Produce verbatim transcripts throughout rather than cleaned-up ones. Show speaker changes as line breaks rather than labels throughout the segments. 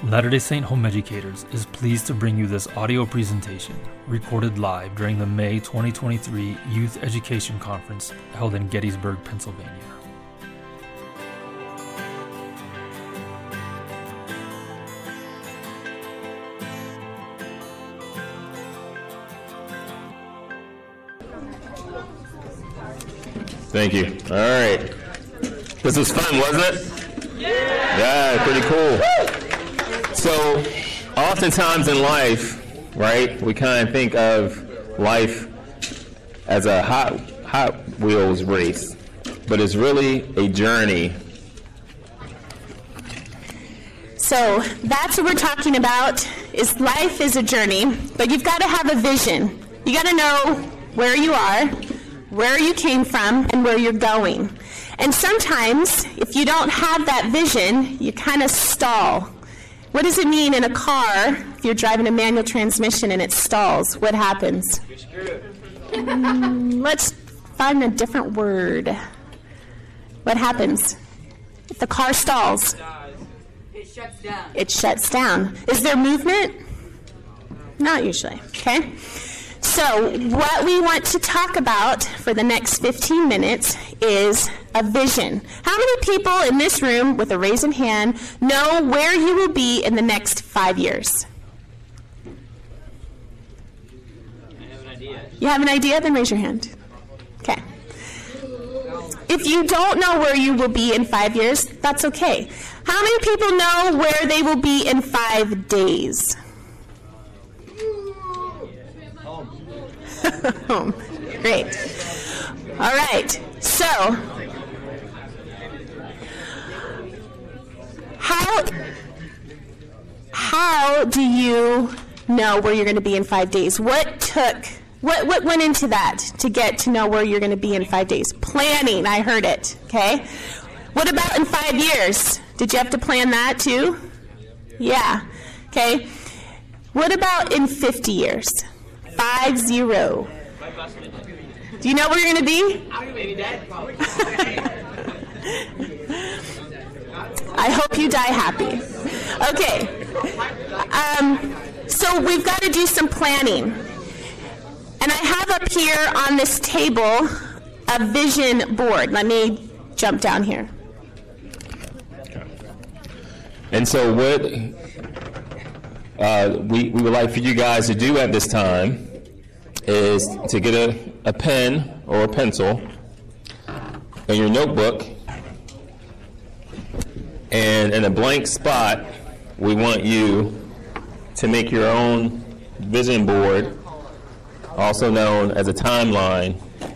Latter-day Saint Home Educators is pleased to bring you this audio presentation, recorded live during the May twenty twenty-three Youth Education Conference held in Gettysburg, Pennsylvania.
Thank you. All right. This was fun, wasn't it? Yeah. Yeah, pretty cool. So, oftentimes in life, right, we kind of think of life as a hot, hot wheels race, but it's really a journey.
So, that's what we're talking about, is life is a journey, but you've got to have a vision. You got to know where you are, where you came from, and where you're going. And sometimes, if you don't have that vision, you kind of stall. What does it mean in a car if you're driving a manual transmission and it stalls? What happens?
You're screwed.
Mm, let's find a different word. What happens if the car stalls?
It shuts down.
It shuts down. Is there movement? Not usually, okay? So what we want to talk about for the next fifteen minutes is a vision. How many people in this room, with a raised hand, know where you will be in the next five years?
I have an idea.
You have an idea? Then raise your hand. Okay. If you don't know where you will be in five years, that's okay. How many people know where they will be in five days? Home. Great. All right. So, how how do you know where you're going to be in five days? What took what what went into that to get to know where you're going to be in five days? Planning. I heard it. Okay. What about in five years? Did you have to plan that too? Yeah. Okay. What about in fifty years? Five zero. Do you know where you're going to be?
I'm maybe dead, probably.
I hope you die happy. Okay. Um, so we've got to do some planning. And I have up here on this table a vision board. Let me jump down here.
And so what uh, we, we would like for you guys to do at this time is to get a, a pen or a pencil and your notebook, and in a blank spot, we want you to make your own vision board, also known as a timeline.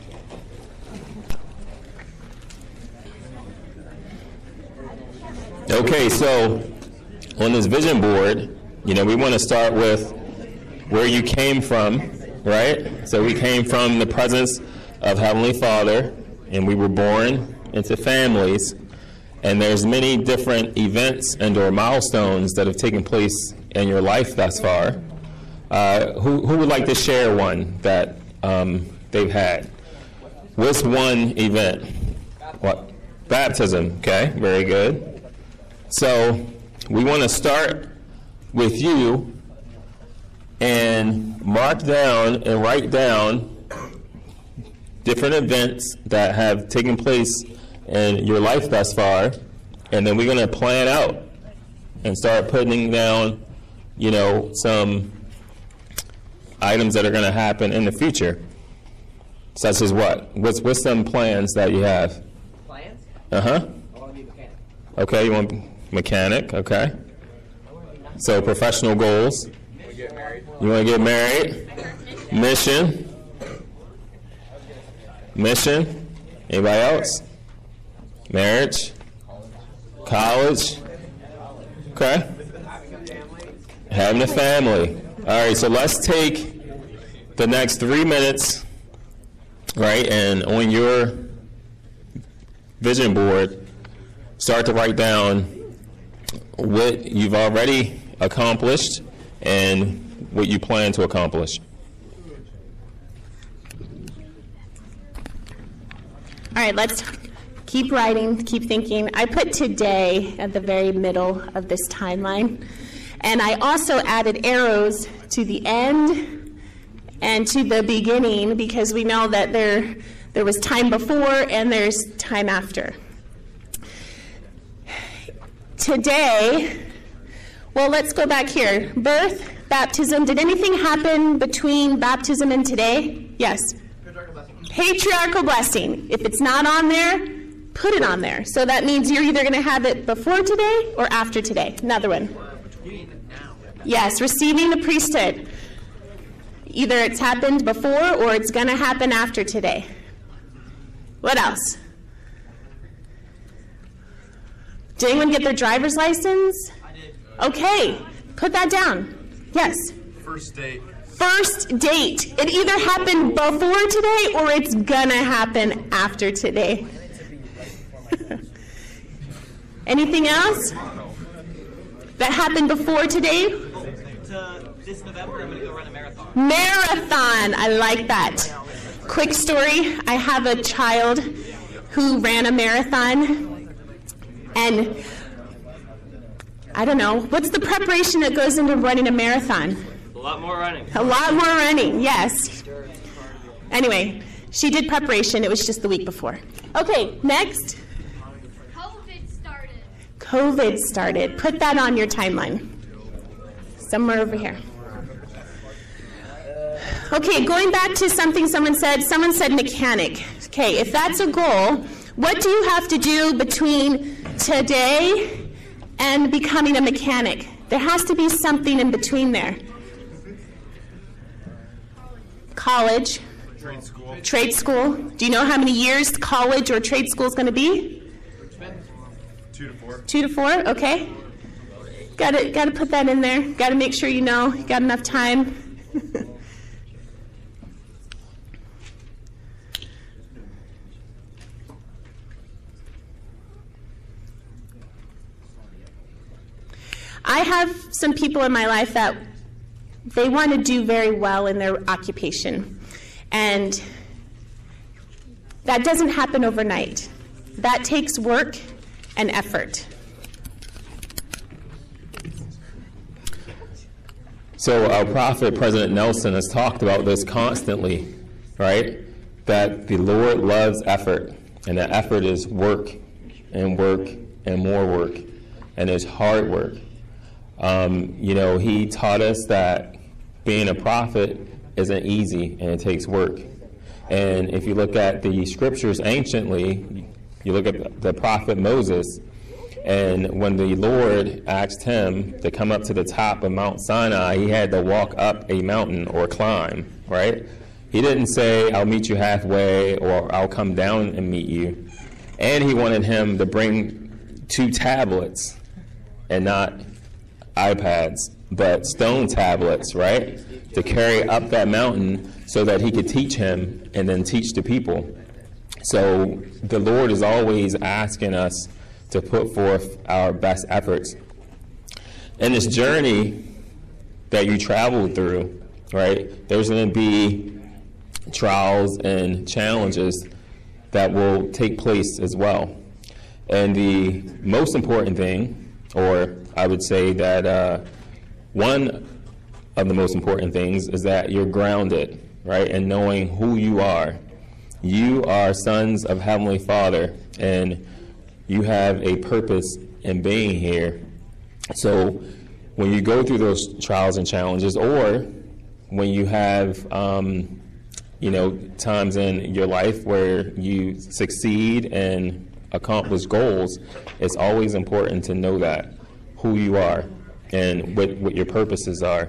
Okay, so on this vision board, you know, we want to start with where you came from, right? So we came from the presence of Heavenly Father, and we were born into families, and there's many different events and or milestones that have taken place in your life thus far. Uh, who, who would like to share one that um, they've had? What's one event? What? Baptism, okay, very good. So we want to start with you and mark down and write down different events that have taken place in your life thus far, and then we're going to plan out and start putting down, you know, some items that are going to happen in the future, such as what? What's, what's some plans that you have?
Plans?
Uh-huh.
I want to be a mechanic.
Okay, you want mechanic, okay. So professional goals.
Get married.
You want to get married? Mission. Mission. Anybody else? Marriage. College. Okay. Having a family. All right, so let's take the next three minutes, right, and on your vision board, start to write down what you've already accomplished and what you plan to accomplish.
All right, let's keep writing, keep thinking. I put today at the very middle of this timeline And I also added arrows to the end and to the beginning because we know that there, there was time before and there's time after. Today, well, let's go back here. Birth, baptism. Did anything happen between baptism and today? Yes. Patriarchal blessing. If it's not on there, put it on there. So that means you're either going to have it before today or after today. Another one. Yes, receiving the priesthood. Either it's happened before or it's going to happen after today. What else? Did anyone get their driver's license?
I did.
Okay, put that down. Yes.
First date.
First date. It either happened before today or it's gonna happen after today. Anything else that happened before today?
To this November, I'm going to go run a marathon.
Marathon. I like that. Quick story. I have a child who ran a marathon, and I don't know, what's the preparation that goes into running a marathon?
A lot more running.
A lot more running, yes. Anyway, she did preparation. It was just the week before. Okay, next.
COVID started.
COVID started. Put that on your timeline. Somewhere over here. Okay, going back to something someone said. Someone said mechanic. Okay, if that's a goal, what do you have to do between today and becoming a mechanic? There has to be something in between there. College.
Trade school.
Trade school. Do you know how many years college or trade school is going to be?
Two to four.
Two to four? Okay. Got to got to put that in there. Got to make sure you know you got enough time. I have some people in my life that they want to do very well in their occupation, and that doesn't happen overnight. That takes work and effort.
So our prophet, President Nelson, has talked about this constantly, right? That the Lord loves effort, and that effort is work and work and more work, and it's hard work. Um, you know, he taught us that being a prophet isn't easy and it takes work. And if you look at the scriptures anciently, you look at the prophet Moses, and when the Lord asked him to come up to the top of Mount Sinai, he had to walk up a mountain or climb, right? He didn't say, I'll meet you halfway or I'll come down and meet you. And he wanted him to bring two tablets and not iPads, but stone tablets, right, to carry up that mountain so that he could teach him and then teach the people. So the Lord is always asking us to put forth our best efforts. In this journey that you travel through, right, there's going to be trials and challenges that will take place as well. And the most important thing, or I would say that uh, one of the most important things is that you're grounded, right, and knowing who you are. You are sons of Heavenly Father, and you have a purpose in being here. So when you go through those trials and challenges, or when you have, um, you know, times in your life where you succeed and accomplish goals, it's always important to know that, who you are and what, what your purposes are.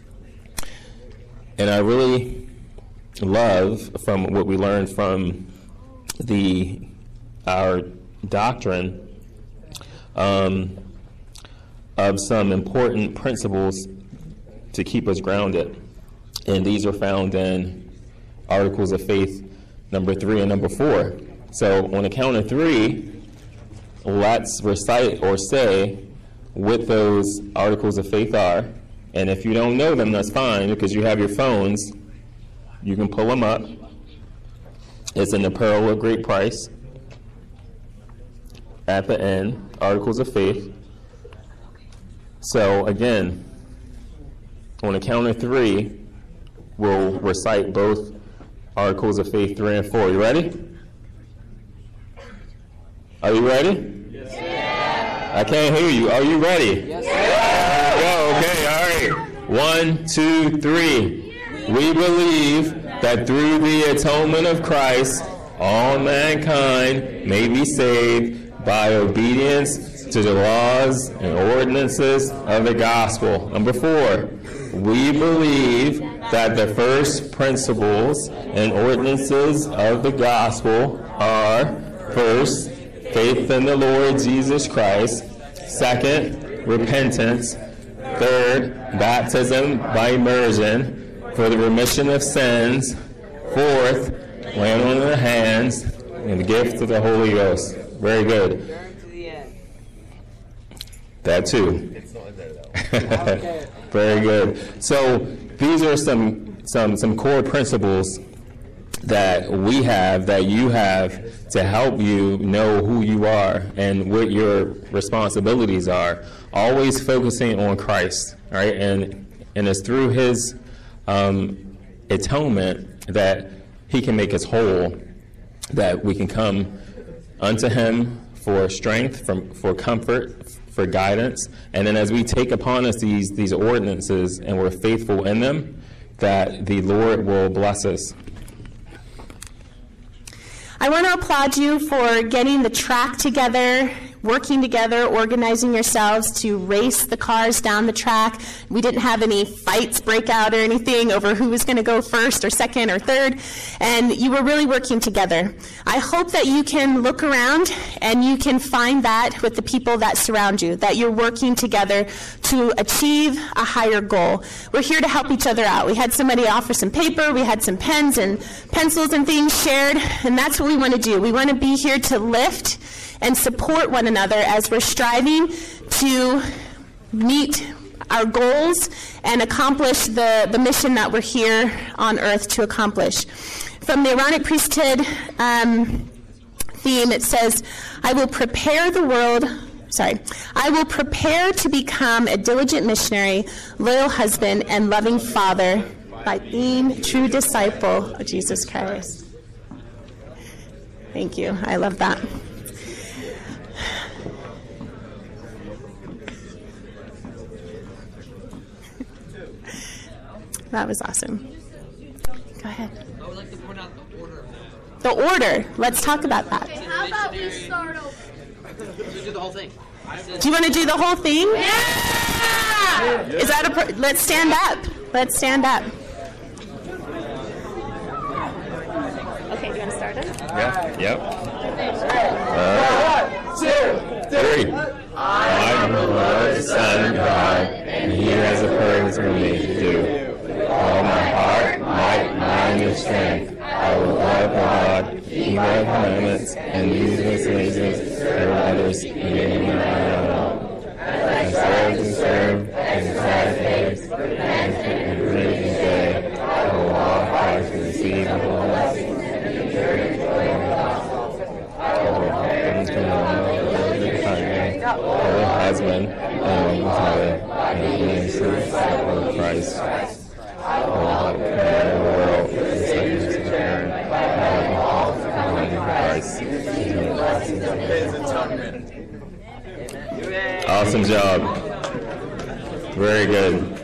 And I really love from what we learned from the our doctrine um, of some important principles to keep us grounded. And these are found in Articles of Faith number three and number four. So on the count of three, let's recite or say what those Articles of Faith are. And if you don't know them, that's fine, because you have your phones. You can pull them up. It's in the Pearl of Great Price. At the end, Articles of Faith. So again, on the count of three, we'll recite both articles of faith, three and four. You ready? Are you ready? Yes. I can't hear you. Are you ready? Yes. Go. Okay. All right. One, two, three. We believe that through the atonement of Christ, all mankind may be saved by obedience to the laws and ordinances of the gospel. Number four. We believe that the first principles and ordinances of the gospel are, first, faith in the Lord Jesus Christ. Second, repentance. Third, baptism by immersion for the remission of sins. Fourth, laying on the hands and the gift of the Holy Ghost. Very good. That too. Very good. So these are some some some core principles that we have, that you have, to help you know who you are and what your responsibilities are. Always focusing on Christ, right? And and it's through His um, atonement that He can make us whole, that we can come unto Him for strength, for, for comfort, for guidance. And then as we take upon us these, these ordinances and we're faithful in them, that the Lord will bless us.
I want to applaud you for getting the track together, working together, organizing yourselves to race the cars down the track. We didn't have any fights break out or anything over who was going to go first or second or third, and you were really working together. I hope that you can look around and you can find that with the people that surround you, that you're working together to achieve a higher goal. We're here to help each other out. We had somebody offer some paper, we had some pens and pencils and things shared, and that's what we want to do. We want to be here to lift and support one another as we're striving to meet our goals and accomplish the, the mission that we're here on earth to accomplish. From the Aaronic priesthood um, theme, it says, I will prepare the world, sorry, I will prepare to become a diligent missionary, loyal husband, and loving father by being a true disciple of Jesus Christ. Thank you. I love that. That was awesome. Go ahead.
I would like to point out the order of that.
The order. Let's talk about that.
Okay, how about we start over?
So do the whole thing.
Do you want to do the whole thing? Yeah! Is that a... Pro- Let's stand up. Let's stand up. Okay, do you want to start it?
Yeah. Yep. Uh, two, three. I am the Lord, Son of God, and He has a purpose for me to do. All my heart, might, mind, and strength, I will love God, keep my commandments, and use my senses to serve others, even when I don't know. As I serve to serve, and try faith, and and great day, I will walk Christ to receive the blessings and encourage the gospel. I will come to know the kindness of the husband and the mother, and be a true disciple of Christ. I will help command the world to the second return. I will walk behind Christ to the blessings of His atonement. Awesome job. Very good.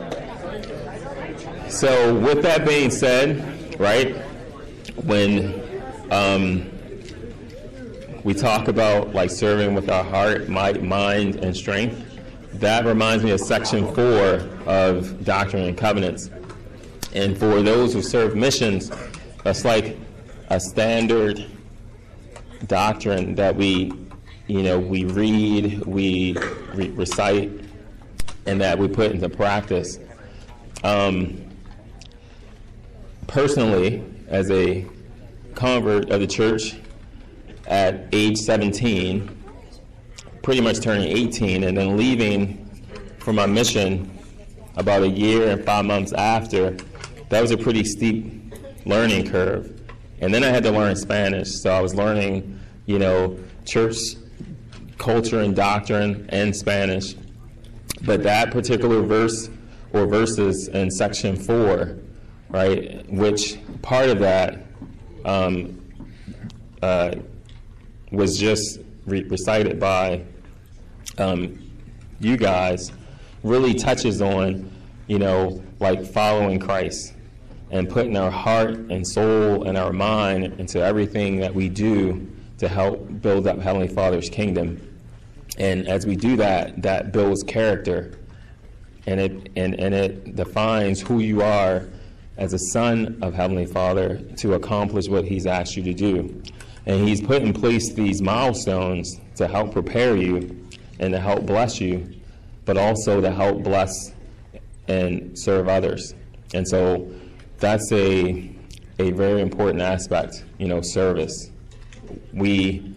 So with that being said, right, when um, we talk about like serving with our heart, might, mind, and strength, that reminds me of section four of Doctrine and Covenants. And for those who serve missions, that's like a standard doctrine that we, you know, we read, we re- recite, and that we put into practice. Um, personally, as a convert of the church at age seventeen, pretty much turning eighteen, and then leaving for my mission about a year and five months after, that was a pretty steep learning curve. And then I had to learn Spanish, so I was learning, you know, church culture and doctrine and Spanish. But that particular verse or verses in section four, right, which part of that um, uh, was just re- recited by um, you guys, really touches on, you know, like following Christ and putting our heart and soul and our mind into everything that we do to help build up Heavenly Father's kingdom. And as we do that, that builds character, and it and, and it defines who you are as a son of Heavenly Father to accomplish what He's asked you to do. And He's put in place these milestones to help prepare you and to help bless you, but also to help bless and serve others. And so that's a a very important aspect, you know, service. We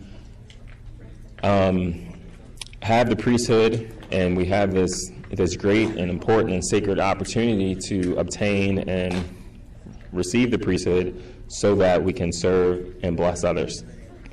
um, have the priesthood, and we have this this great and important and sacred opportunity to obtain and receive the priesthood so that we can serve and bless others.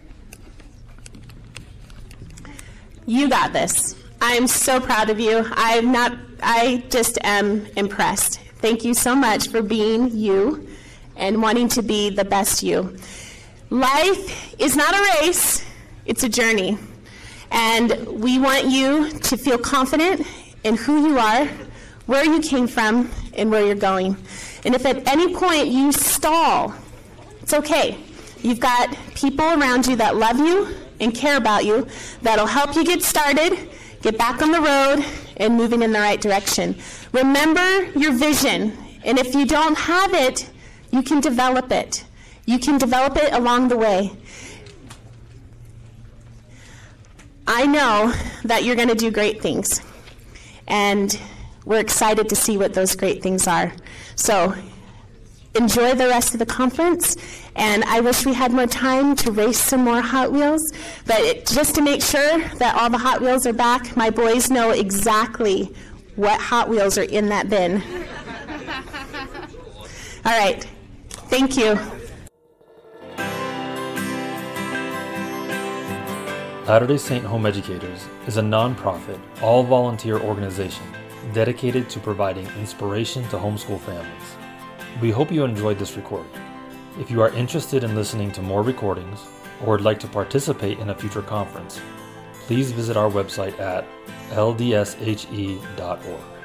You got this. I'm so proud of you. I'm not, I just am impressed. Thank you so much for being you and wanting to be the best you. Life is not a race, it's a journey. And we want you to feel confident in who you are, where you came from, and where you're going. And if at any point you stall, it's okay. You've got people around you that love you and care about you that'll help you get started, get back on the road, and moving in the right direction. Remember your vision, and if you don't have it, you can develop it. You can develop it along the way. I know that you're going to do great things, and we're excited to see what those great things are. So enjoy the rest of the conference, and I wish we had more time to race some more Hot Wheels, but it, just to make sure that all the Hot Wheels are back, my boys know exactly what Hot Wheels are in that bin. All right, thank you.
Latter-day Saint Home Educators is a non-profit, all-volunteer organization dedicated to providing inspiration to homeschool families. We hope you enjoyed this recording. If you are interested in listening to more recordings or would like to participate in a future conference, please visit our website at l d s h e dot org.